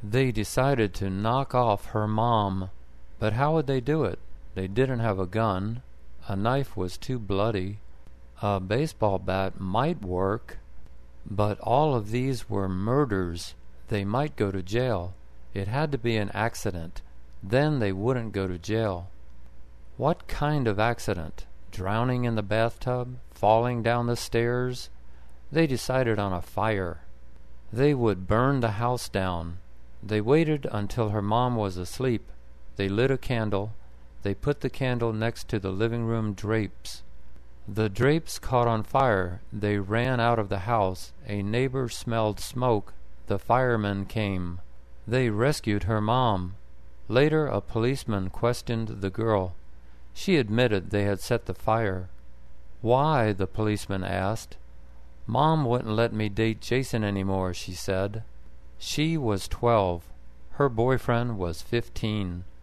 They decided to knock off her mom. But how would they do it? They didn't have a gun. A knife was too bloody. A baseball bat might work. But all of these were murders. They might go to jail. It had to be an accident. Then they wouldn't go to jail. What kind of accident? Drowning in the bathtub? Falling down the stairs? They decided on a fire. They would burn the house down. They waited until her mom was asleep. They lit a candle. They put the candle next to the living room drapes. The drapes caught on fire. They ran out of the house. A neighbor smelled smoke. The firemen came. They rescued her mom. Later, a policeman questioned the girl. She admitted they had set the fire. Why? The policeman asked. Mom wouldn't let me date Jason anymore, she said. She was 12. Her boyfriend was 15.